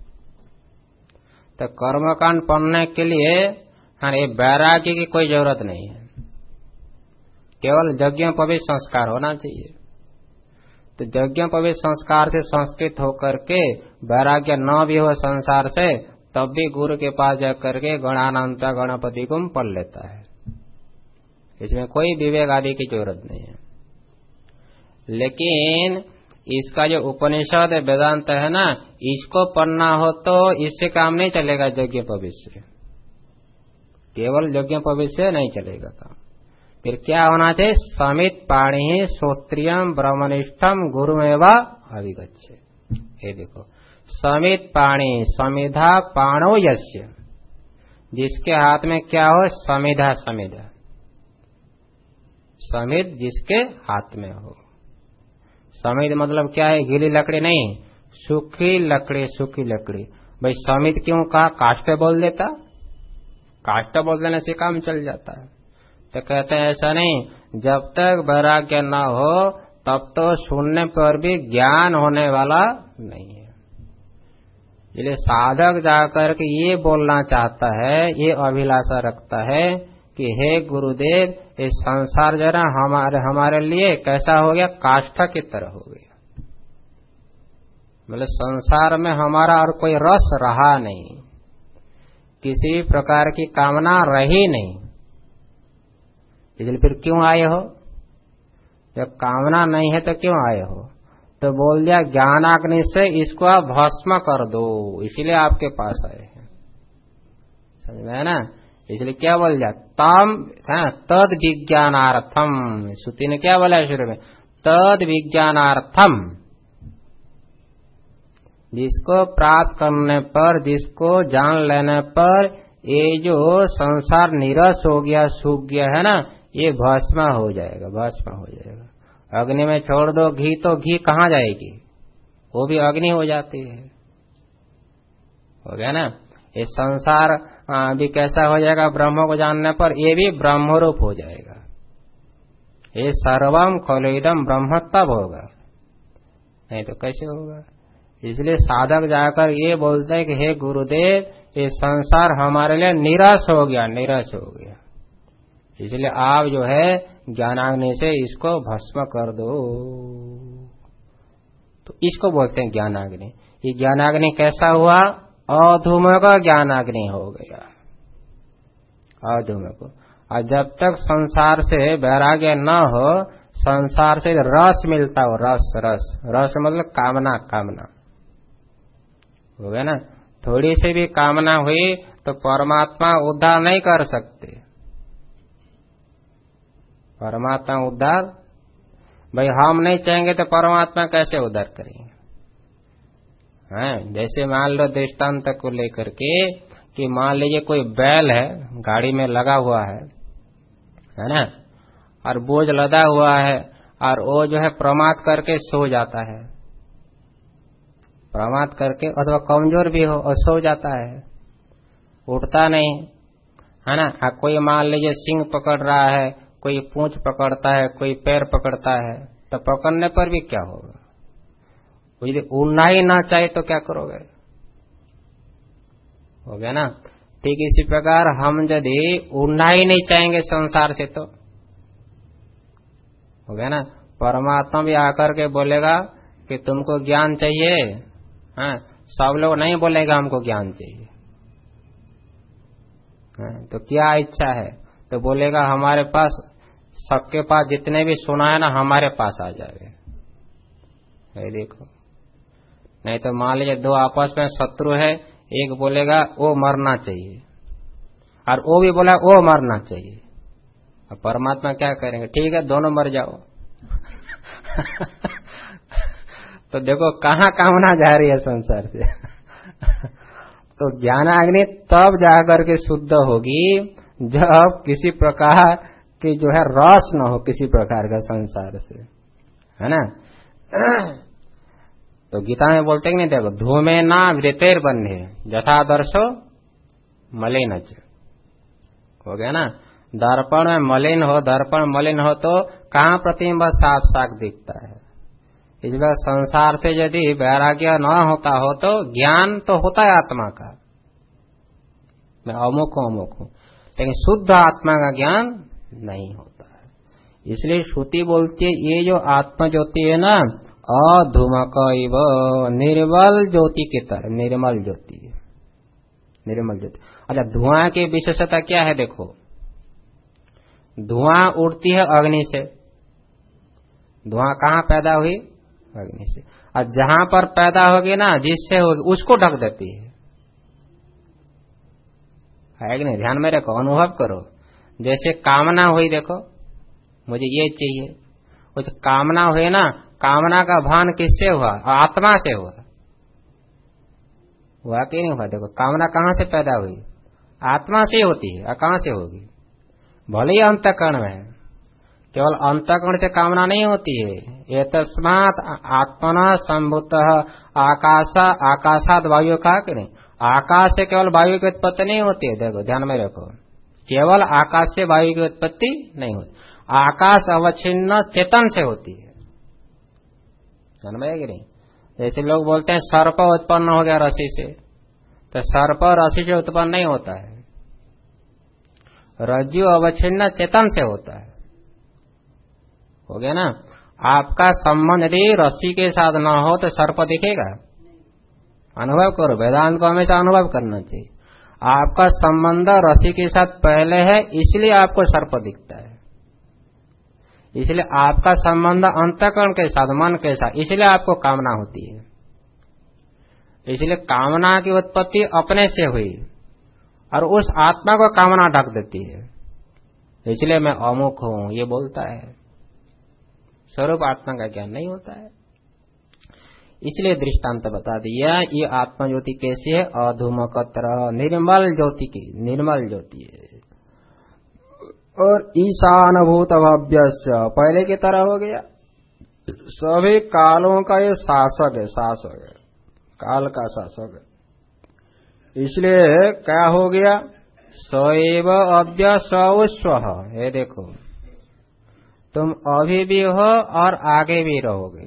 तो कर्मकांड पढ़ने के लिए हाँ ये वैराग्य की कोई जरूरत नहीं है, केवल यज्ञों पर भी संस्कार होना चाहिए। तो यज्ञोपवीत संस्कार से संस्कृत होकर के वैराग्य न भी हो संसार से, तब भी गुरु के पास जाकर के गणानंत गणपति को पढ़ लेता है। इसमें कोई विवेक आदि की जरूरत नहीं है। लेकिन इसका जो उपनिषद वेदांत है ना, इसको पढ़ना हो तो इससे काम नहीं चलेगा। यज्ञोपवीत से, केवल यज्ञोपवीत से नहीं चलेगा काम। फिर क्या होना चाहिए? समित पाणि श्रोत्रियम ब्रह्मनिष्ठम गुरुमेव अभिगच्छे। ये देखो, समित पाणि, समिधा पाणो यस्य, जिसके हाथ में क्या हो? समिधा। समिधा समित जिसके हाथ में हो। समित मतलब क्या है? गीली लकड़ी नहीं, सूखी लकड़ी। सूखी लकड़ी भाई समित क्यों कहा? काष्ठ बोल देता, काष्ठ बोल देने से काम चल जाता है। तो कहते हैं ऐसा नहीं, जब तक वैराग्य न हो तब तो सुनने पर भी ज्ञान होने वाला नहीं है। इसलिए साधक जाकर के ये बोलना चाहता है, ये अभिलाषा रखता है कि हे गुरुदेव, ये संसार जरा हमारे हमारे लिए कैसा हो गया? काष्ठ की तरह हो गया। मतलब संसार में हमारा और कोई रस रहा नहीं, किसी भी प्रकार की कामना रही नहीं। इसलिए फिर क्यों आए हो? जब कामना नहीं है तो क्यों आए हो? तो बोल दिया ज्ञानाग्नि से इसको आप भस्म कर दो, इसलिए आपके पास आए हैं। समझ में है ना? इसलिए क्या बोल दिया? तम तद विज्ञानार्थम। श्रुति ने क्या बोला शुरू में? तद विज्ञानार्थम, जिसको प्राप्त करने पर, जिसको जान लेने पर ये जो संसार निरस हो गया, सूख गया है ना, ये भस्म हो जाएगा। भस्म हो जाएगा। अग्नि में छोड़ दो घी तो घी कहाँ जाएगी? वो भी अग्नि हो जाती है। हो गया ना? ये संसार भी कैसा हो जाएगा? ब्रह्म को जानने पर ये भी ब्रह्म रूप हो जाएगा। ये सर्वम खलुइदम ब्रह्म तब होगा, नहीं तो कैसे होगा? इसलिए साधक जाकर ये बोलते हैं कि हे गुरुदेव, ये संसार हमारे लिए निराश हो गया, निराश हो गया। इसलिए आप जो है ज्ञानाग्नि से इसको भस्म कर दो। तो इसको बोलते हैं ज्ञानाग्नि। ये ज्ञानाग्नि कैसा हुआ? अधूमय का ज्ञानाग्नि हो गया, अधूमय को। और जब तक संसार से वैराग्य न हो, संसार से रस मिलता हो, रस रस रस मतलब कामना, कामना हो गया ना। थोड़ी सी भी कामना हुई तो परमात्मा उद्धार नहीं कर सकते। परमात्मा उद्धार, भाई हम नहीं चाहेंगे तो परमात्मा कैसे उद्धार करेंगे? हैं? जैसे मान लो दृष्टांत को लेकर के कि मान लीजिए कोई बैल है, गाड़ी में लगा हुआ है, है ना, और बोझ लदा हुआ है, और वो जो है प्रमाद करके सो जाता है। प्रमाद करके अथवा कमजोर भी हो और सो जाता है, उठता नहीं, है ना। कोई मान लीजिए सिंग पकड़ रहा है, कोई पूंछ पकड़ता है, कोई पैर पकड़ता है, तो पकड़ने पर भी क्या होगा? यदि उड़ना ही ना चाहे तो क्या करोगे? हो गया ना। ठीक इसी प्रकार हम यदि उड़ना ही नहीं चाहेंगे संसार से तो हो गया ना। परमात्मा भी आकर के बोलेगा कि तुमको ज्ञान चाहिए, हाँ, सब लोग नहीं बोलेगा हमको ज्ञान चाहिए, हाँ, तो क्या इच्छा है? तो बोलेगा हमारे पास, सबके पास जितने भी सुना है ना, हमारे पास आ जाए। ये देखो, नहीं तो मान लीजिए दो आपस में शत्रु है, एक बोलेगा वो मरना चाहिए और वो भी बोला वो मरना चाहिए। अब परमात्मा क्या करेंगे? ठीक है, दोनों मर जाओ। तो देखो कहाँ कामना जा रही है संसार से। तो ज्ञानाग्नि तब जाकर के शुद्ध होगी जब किसी प्रकार की जो है रस न हो, किसी प्रकार का संसार से, है ना। तो गीता में बोलते हैं नहीं, देखो धूमे ना वृतेर बन्धे यथादर्शो मलिन। हो गया ना। दर्पण में मलिन हो, दर्पण मलिन हो तो कहाँ प्रतिबिंब साफ साफ दिखता है। इस बार संसार से यदि वैराग्य न होता हो तो ज्ञान तो होता है आत्मा का, मैं अमुक हूं अमुक हूं, लेकिन शुद्ध आत्मा का ज्ञान नहीं होता है। इसलिए श्रुति बोलती है ये जो आत्मा ज्योति है ना, अधूमक इव, निर्मल ज्योति की तरह, निर्मल ज्योति, निर्मल ज्योति। अच्छा, धुआं की विशेषता क्या है? देखो, धुआं उड़ती है अग्नि से। धुआं कहाँ पैदा हुई? अग्नि से। और जहां पर पैदा होगी ना, जिससे होगी उसको ढक देती है, है कि नहीं? ध्यान में रखो, अनुभव करो। जैसे कामना हुई, देखो मुझे ये चाहिए, वो जो कामना हुई ना, कामना का भान किससे हुआ? आत्मा से हुआ, हुआ कि नहीं हुआ? देखो, कामना कहाँ से पैदा हुई? आत्मा से होती है। और कहाँ से होगी? भले ही अंतःकरण में है, केवल अंतःकरण से कामना नहीं होती है। ये तस्मात् आत्मना संभूत आकाश, आकाशाद वायु, कहा कि नहीं? आकाश से केवल वायु की उत्पत्ति नहीं होती है। देखो, ध्यान में रखो, केवल आकाश से वायु की उत्पत्ति नहीं होती। आकाश अवच्छिन्न चेतन से होती है, ध्यान में है कि नहीं? जैसे लोग बोलते हैं सर्प उत्पन्न हो गया रस्सी से, तो सर्प रस्सी से उत्पन्न नहीं होता है, रज्जु अवच्छिन्न चेतन से होता है। हो गया ना? आपका संबंध यदि रस्सी के साथ न हो तो सर्प दिखेगा? अनुभव करो, वेदांत को हमेशा अनुभव करना चाहिए। आपका संबंध रस्सी के साथ पहले है, इसलिए आपको सर्प दिखता है। इसलिए आपका संबंध अंतःकरण के साथ, मन के साथ, इसलिए आपको कामना होती है। इसलिए कामना की उत्पत्ति अपने से हुई और उस आत्मा को कामना ढक देती है। इसलिए मैं अमुक हूं ये बोलता है, स्वरूप आत्मा का ज्ञान नहीं होता है। इसलिए दृष्टांत बता दिया, ये आत्मा ज्योति कैसी है? अधूमकत्र, निर्मल ज्योति की, निर्मल ज्योति है। और ईशान भूत भव्यस्य, पहले की तरह हो गया, सभी कालों का ये शासक है, शासक है, काल का शासक है। इसलिए क्या हो गया? सएव अद्य सउस्वः। ये देखो, तुम अभी भी हो और आगे भी रहोगे,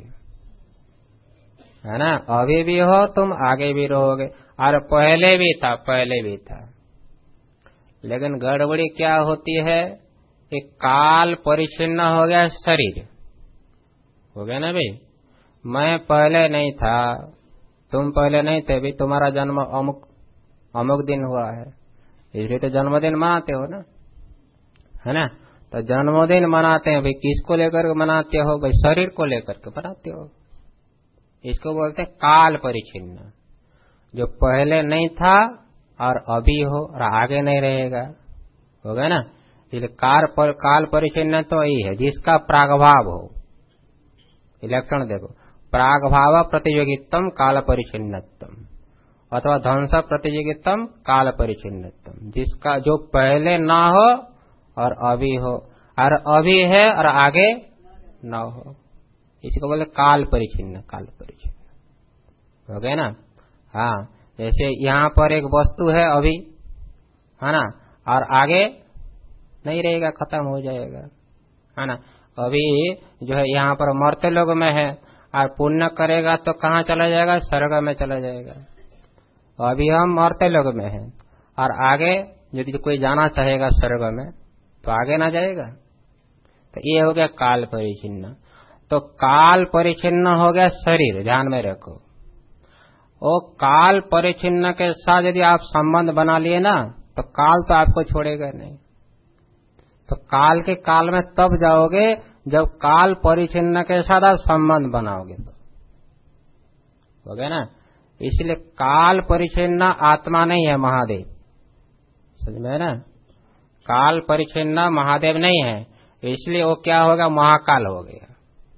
है ना? अभी भी हो तुम, आगे भी रहोगे, और पहले भी था, पहले भी था। लेकिन गड़बड़ी क्या होती है? एक काल परिच्छिन्न हो गया शरीर, हो गया ना भाई? मैं पहले नहीं था, तुम पहले नहीं थे भी, तुम्हारा जन्म अमुक अमुक दिन हुआ है, इसलिए तो जन्मदिन मनाते हो ना, है ना? तो जन्मदिन मनाते हैं भाई, किसको लेकर मनाते हो भाई? शरीर को लेकर के मनाते हो। इसको बोलते हैं काल परिच्छिन्न, जो पहले नहीं था और अभी हो और आगे नहीं रहेगा, हो गया ना? इसलिए काल पर काल परिच्छिन्न तो यही है जिसका प्रागभाव हो। लक्षण देखो, प्रागभाव प्रतियोगितम काल परिच्छिन्नतम, अथवा ध्वंस प्रतियोगितम काल परिच्छिन्नतम, जिसका जो पहले ना हो और अभी हो, और अभी है और आगे न हो, इसको बोले काल परिच्छिन्न, काल परिच्छिन्न। हो गए ना? हाँ, जैसे यहाँ पर एक वस्तु है अभी, है ना, और आगे नहीं रहेगा, खत्म हो जाएगा, है ना? अभी जो है यहाँ पर मरते लोग में है, और पुण्य करेगा तो कहाँ चला जाएगा? स्वर्ग में चला जाएगा। अभी हम मरते लोग में हैं, और आगे यदि कोई जाना चाहेगा स्वर्ग में तो आगे ना जाएगा। तो ये हो गया काल परिच्छिन्न। तो काल परिच्छिन्न हो गया शरीर, ध्यान में रखो। वो काल परिच्छिन्न के साथ यदि आप संबंध बना लिए ना, तो काल तो आपको छोड़ेगा नहीं। तो काल के काल में तब जाओगे जब काल परिच्छिन्न के साथ आप संबंध बनाओगे, तो हो गया ना? इसलिए काल परिच्छिन्न आत्मा नहीं है, महादेव, समझ में है ना? काल परिच्छिन्न महादेव नहीं है, इसलिए वो क्या होगा? महाकाल हो गया,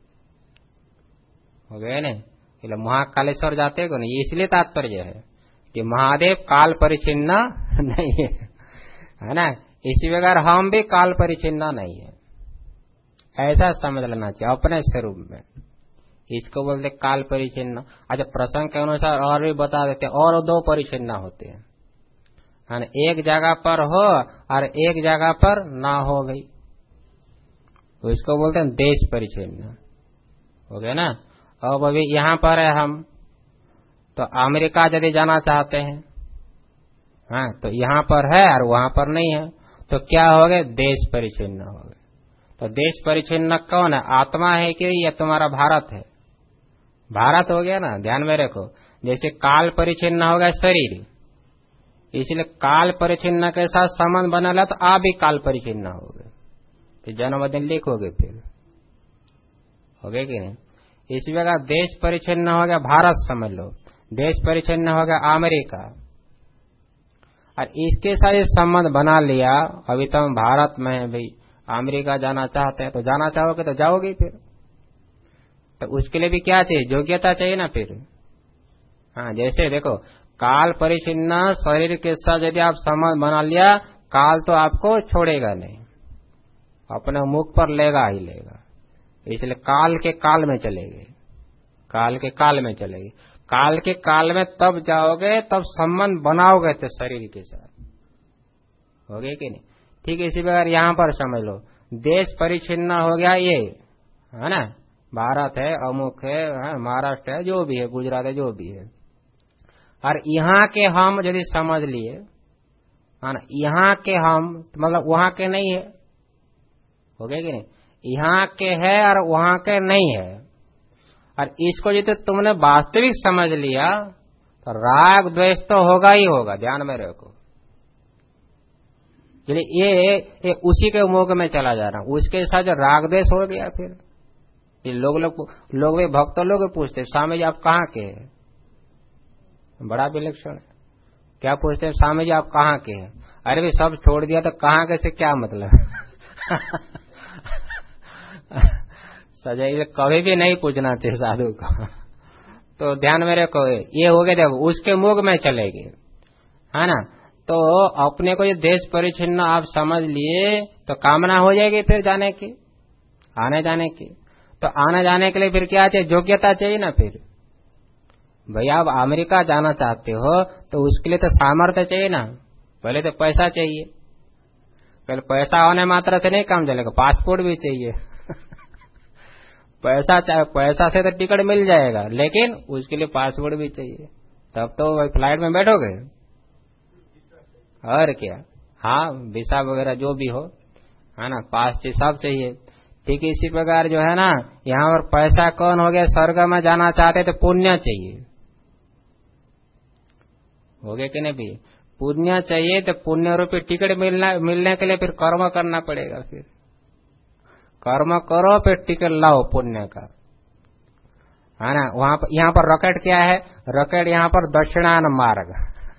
हो गया ना? इसलिए महाकालेश्वर जाते को नहीं, इसलिए तात्पर्य है कि महादेव काल परिच्छिन्न नहीं है, है ना? इसी प्रकार हम भी काल परिच्छिन्न नहीं है, ऐसा समझ लेना चाहिए अपने स्वरूप में। इसको बोलते काल परिच्छिन्न। अच्छा, प्रसंग के अनुसार और भी बता देते हैं, और दो परिच्छिन्न होते हैं, है ना? एक जगह पर हो और एक जगह पर ना हो गई, तो इसको बोलते हैं देश परिच्छिन्न, हो गया ना? अब अभी यहाँ पर है हम, तो अमेरिका यदि जाना चाहते हैं, हाँ, तो यहाँ पर है और वहां पर नहीं है, तो क्या हो गए? देश परिच्छिन्न हो गए। तो देश परिच्छिन्न कौन है? आत्मा है कि या तुम्हारा भारत है? भारत हो गया ना, ध्यान में रखो। जैसे काल परिचिन्न हो गया शरीर, इसलिए काल परिचिन्न के साथ संबंध बना तो आप भी काल परिचिन्न हो गए, फिर जन्मदिन लिखोगे, फिर हो गए कि नहीं। इसी प्रकार देश परिचिन्न हो गया भारत, समझ लो, देश परिचिन्न हो गया अमेरिका, और इसके साथ ये संबंध बना लिया। अभी तो हम भारत में हैं भाई, अमेरिका जाना चाहते हैं तो जाना चाहोगे तो जाओगे, फिर तो उसके लिए भी क्या चाहिए, योग्यता चाहिए ना फिर। हाँ, जैसे देखो काल परिचिन्न शरीर के साथ यदि आप संबंध बना लिया, काल तो आपको छोड़ेगा नहीं, अपने मुख पर लेगा ही लेगा, इसलिए काल के काल में चलेगी, काल के काल में चलेगी। काल के काल में तब जाओगे तब संबंध बनाओगे तो शरीर के साथ, हो गए कि नहीं। ठीक है, इसी प्रकार यहां पर समझ लो, देश परिचिन्न हो गया ये, है ना, भारत है, अमुक है, महाराष्ट्र है, जो भी है, गुजरात है, जो भी है। और यहाँ के हम यदि समझ लिए, है ना, यहाँ के हम मतलब वहां के नहीं है, हो गए कि नहीं, यहाँ के है और वहां के नहीं है। और इसको यदि तुमने वास्तविक समझ लिया तो राग द्वेष तो होगा ही होगा, ध्यान में रखो। ये, ये उसी के मुख में चला जा रहा, उसके साथ जो राग द्वेष हो गया, फिर ये लोग लोग लोग भी भक्त लोग पूछते स्वामी जी आप कहाँ के हैं, बड़ा विलक्षण है। क्या पूछते हैं, स्वामी जी आप कहाँ के हैं? अरे भी सब छोड़ दिया तो कहाँ के से क्या मतलब सजाई कभी भी नहीं पूछना चाहिए साधु को। तो ध्यान में रखो, ये हो गए, देखो उसके मुख में चलेगी, है ना। तो अपने को ये देश परिचिन्न आप समझ लिए तो कामना हो जाएगी फिर जाने की, आने जाने की। तो आने जाने के लिए फिर क्या चाहिए, योग्यता चाहिए ना। फिर भैया आप अमेरिका जाना चाहते हो तो उसके लिए तो सामर्थ्य चाहिए ना, पहले तो पैसा चाहिए, पहले पैसा होने मात्र से नहीं काम चलेगा, पासपोर्ट भी चाहिए पैसा पैसा से तो टिकट मिल जाएगा, लेकिन उसके लिए पासपोर्ट भी चाहिए, तब तो फ्लाइट में बैठोगे, और क्या। हाँ, वीसा वगैरह जो भी हो, है ना, पास सब चाहिए। ठीक है, इसी प्रकार जो है ना, यहाँ पर पैसा कौन हो गया, स्वर्ग में जाना चाहते तो पुण्य चाहिए, हो गया कि नहीं भी, पुण्य चाहिए। तो पुण्य रूपी टिकट मिलना मिलने के लिए फिर कर्म करना पड़ेगा, फिर कर्म करो फिर टिकट लाओ पुण्य का, है ना। वहां पर यहाँ पर रॉकेट क्या है, रॉकेट यहाँ पर दक्षिणायन मार्ग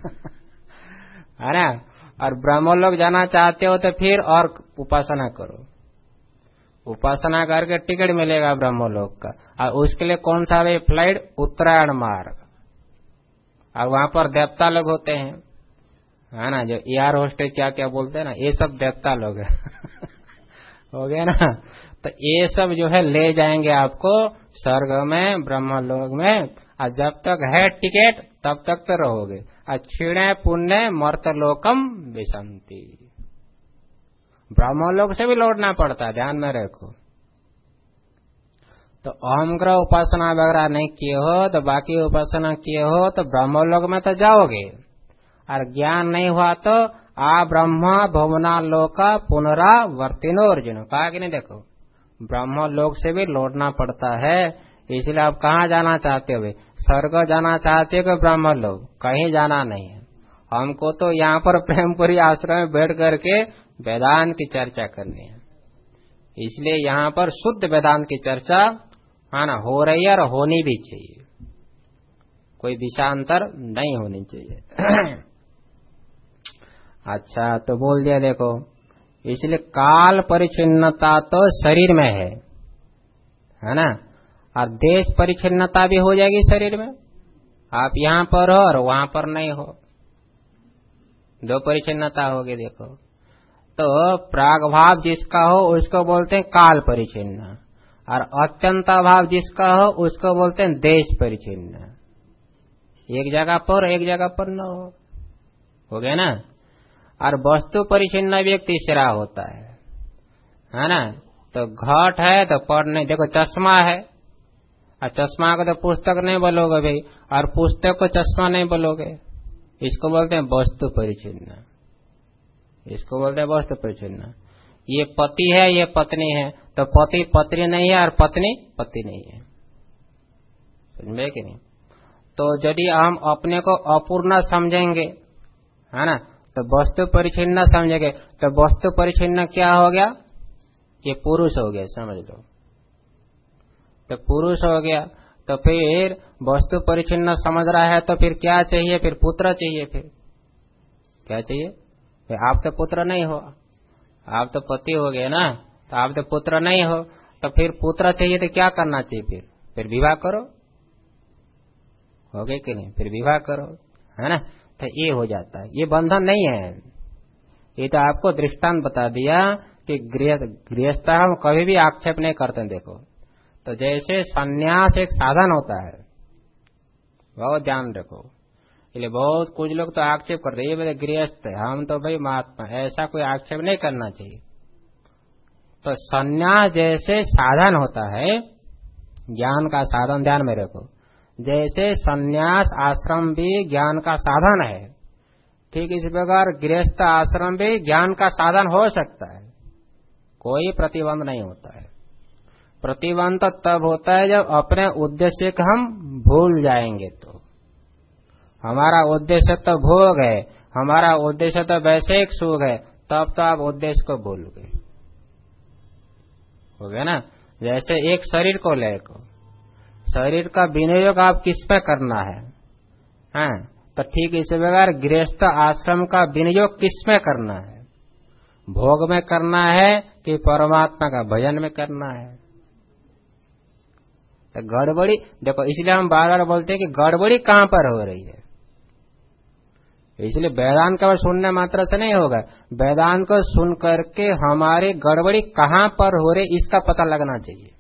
है ना। और ब्रह्मलोक जाना चाहते हो तो फिर और उपासना करो, उपासना करके टिकट मिलेगा ब्रह्मलोक का। और उसके लिए कौन सा है फ्लाइट, उत्तरायण मार्ग। और वहां पर देवता लोग होते हैं, है ना, जो एयर होस्टेस क्या क्या बोलते हैं ना, ये सब देवता लोग है हो गया ना। तो ये सब जो है ले जाएंगे आपको स्वर्ग में, ब्रह्मलोक में। और जब तक है टिकट तब तक तो रहोगे। क्षीणे पुण्य मर्तलोकम विशंति, ब्रह्मलोक से भी लौटना पड़ता है, ध्यान में रखो। तो अहम ग्रह उपासना वगैरह नहीं किए हो तो बाकी उपासना किए हो तो ब्रह्मलोक में तो जाओगे। और ज्ञान नहीं हुआ तो आ ब्रह्म भुवना लोक पुनरावर्तिनो अर्जुन, कहा कि नहीं। देखो ब्रह्म लोक से भी लौटना पड़ता है, इसलिए आप कहाँ जाना चाहते हो, स्वर्ग जाना चाहते हो कि ब्रह्म लोक, कहीं जाना नहीं है। हमको तो यहाँ पर प्रेमपुरी आश्रम में बैठ करके वेदांत की चर्चा करनी है, इसलिए यहाँ पर शुद्ध वेदांत की चर्चा, है ना, हो रही है और होनी भी चाहिए, कोई विषयांतर नहीं होनी चाहिए अच्छा, तो बोल दिया देखो, इसलिए काल परिचिन्नता तो शरीर में है, है ना। और देश परिचिन्नता भी हो जाएगी शरीर में, आप यहाँ पर हो और वहां पर नहीं हो, दो परिचिन्नता होगी। देखो तो प्राग भाव जिसका हो उसको बोलते हैं काल परिचिन्न, और अत्यंत भाव जिसका हो उसको बोलते हैं देश परिचिन्न। एक जगह पर एक जगह पर न हो, हो गया ना। और वस्तु परिचिन्न भी एक तीसरा होता है, है ना। तो घट है तो पढ़ नहीं, देखो चश्मा है, और चश्मा को तो पुस्तक नहीं बोलोगे भाई, और पुस्तक को चश्मा नहीं बोलोगे, इसको बोलते हैं वस्तु परिचिन्न, इसको बोलते हैं वस्तु परिचिन्न। ये पति है ये पत्नी है, तो पति पत्नी नहीं है और पत्नी पति नहीं है, समझे कि नहीं। तो यदि हम अपने को अपूर्ण समझेंगे, है ना, तो वस्तु परिच्छिन्न समझेंगे, तो वस्तु परिच्छिन्न क्या हो गया, ये पुरुष हो गया, समझ लो। तो पुरुष हो गया, तो फिर वस्तु परिच्छिन्न समझ रहा है, तो फिर क्या चाहिए, फिर पुत्र चाहिए। फिर क्या चाहिए, फिर आप तो पुत्र नहीं हो, आप तो पति हो गए ना, तो आप तो पुत्र नहीं हो, तो फिर पुत्र चाहिए तो क्या करना चाहिए, फिर फिर विवाह करो, हो गए कि नहीं, फिर विवाह करो, है ना। तो ये हो जाता है, ये बंधन नहीं है। ये तो आपको दृष्टांत बता दिया कि गृहस्थ हम कभी भी आक्षेप नहीं करते। देखो, तो जैसे सन्यास एक साधन होता है, बहुत ध्यान रखो। इसलिए बहुत कुछ लोग तो आक्षेप करते, ये बोले गृहस्थ है, हम तो भाई महात्मा, ऐसा कोई आक्षेप नहीं करना चाहिए। तो सन्यास जैसे साधन होता है, ज्ञान का साधन, ध्यान में रखो, जैसे सन्यास आश्रम भी ज्ञान का साधन है, ठीक इस प्रकार गृहस्थ आश्रम भी ज्ञान का साधन हो सकता है, कोई प्रतिबंध नहीं होता है। प्रतिबंध तब होता है जब अपने उद्देश्य को हम भूल जाएंगे। तो हमारा उद्देश्य तो भोग है, हमारा उद्देश्य तो वैश्विक सुख है, तब तो आप उद्देश्य को भूल गए, हो गया ना। जैसे एक शरीर को लेकर, शरीर का विनियोग आप किस पे करना है, हैं? तो ठीक इसी प्रकार गृहस्थ आश्रम का विनियोग किस में करना है, भोग में करना है कि परमात्मा का भजन में करना है। तो गड़बड़ी देखो, इसलिए हम बार बार बोलते हैं कि गड़बड़ी कहां पर हो रही है। इसलिए वेदांत का सुनने मात्र से नहीं होगा, वेदांत को सुन करके हमारी गड़बड़ी कहां पर हो रही इसका पता लगना चाहिए,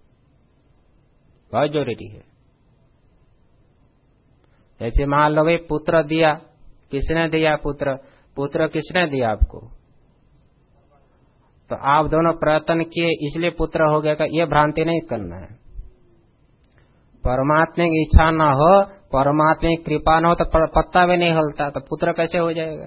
बहुत जरूरी है। जैसे मान लो भाई पुत्र दिया, किसने दिया पुत्र, पुत्र किसने दिया आपको, तो आप दोनों प्रयत्न किए इसलिए पुत्र हो गया का, ये भ्रांति नहीं करना है। परमात्मा की इच्छा न हो, परमात्मा की कृपा न हो तो पत्ता भी नहीं हिलता, तो पुत्र कैसे हो जाएगा,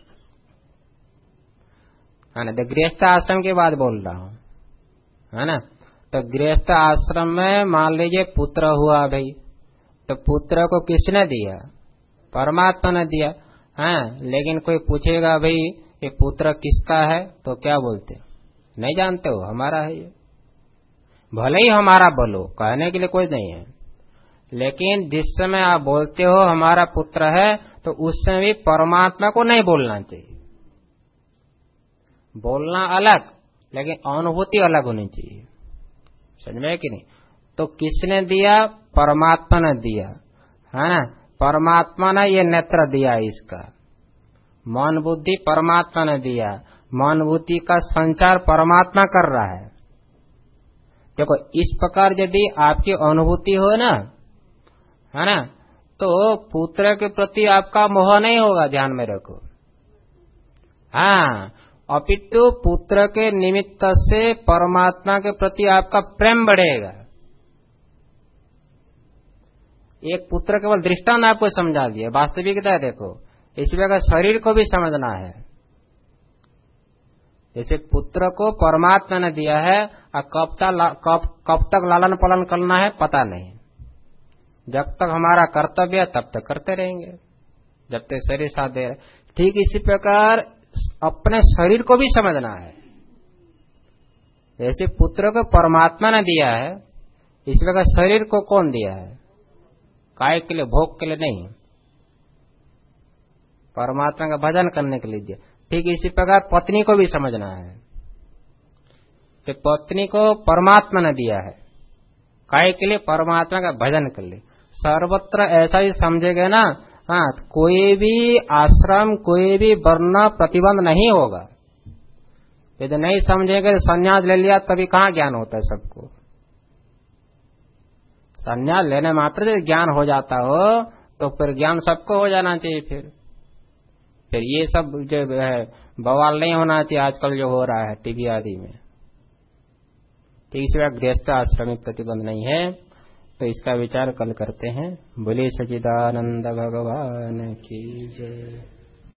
है ना। तो गृहस्थ आश्रम की बात बोल रहा हूं, है ना। तो गृहस्थ आश्रम में मान लीजिए पुत्र हुआ भाई, तो पुत्र को किसने दिया, परमात्मा ने दिया, है। लेकिन कोई पूछेगा भाई ये पुत्र किसका है, तो क्या बोलते, नहीं जानते हो, हमारा है ये। भले ही हमारा बोलो, कहने के लिए कोई नहीं है, लेकिन जिस समय आप बोलते हो हमारा पुत्र है, तो उस समय भी परमात्मा को नहीं बोलना चाहिए। बोलना अलग, लेकिन अनुभूति अलग होनी चाहिए, समझ में कि नहीं। तो किसने दिया, परमात्मा ने दिया, है ना। परमात्मा ने ये नेत्र दिया, इसका मन बुद्धि परमात्मा ने दिया, मन बुद्धि का संचार परमात्मा कर रहा है। देखो, इस प्रकार यदि आपकी अनुभूति हो ना, है ना, तो पुत्र के प्रति आपका मोह नहीं होगा, ध्यान में रखो। हाँ, अपितु पुत्र के निमित्त से परमात्मा के प्रति आपका प्रेम बढ़ेगा। एक पुत्र केवल दृष्टांत आपको समझा दिया, वास्तविकता देखो, इसमें का शरीर को भी समझना है। जैसे पुत्र को परमात्मा ने दिया है, और कब तक कब कब तक लालन पालन करना है पता नहीं, जब तक हमारा कर्तव्य है तब तक करते रहेंगे, जब तक शरीर साथ दे रहे। ठीक इसी प्रकार अपने शरीर को भी समझना है। जैसे पुत्र को परमात्मा ने दिया है, इस प्रकार शरीर को कौन दिया है, काय के लिए, भोग के लिए नहीं, परमात्मा का भजन करने के लिए दिया। ठीक इसी प्रकार पत्नी को भी समझना है कि पत्नी को परमात्मा ने दिया है, काय के लिए, परमात्मा का भजन कर ले। सर्वत्र ऐसा ही समझेगा ना, हाँ, कोई भी आश्रम, कोई भी वर्ण प्रतिबंध नहीं होगा। यदि नहीं समझेंगे, संन्यास ले लिया तभी कहाँ ज्ञान होता है सबको। संन्यास लेने मात्र से ज्ञान हो जाता हो, तो फिर ज्ञान सबको हो जाना चाहिए। फिर फिर ये सब जो है बवाल नहीं होना चाहिए आजकल जो हो रहा है टीवी आदि में। तो इस बार गृहस्थ आश्रमिक प्रतिबंध नहीं है, तो इसका विचार कल करते हैं। बोले सच्चिदानंद भगवान की जय।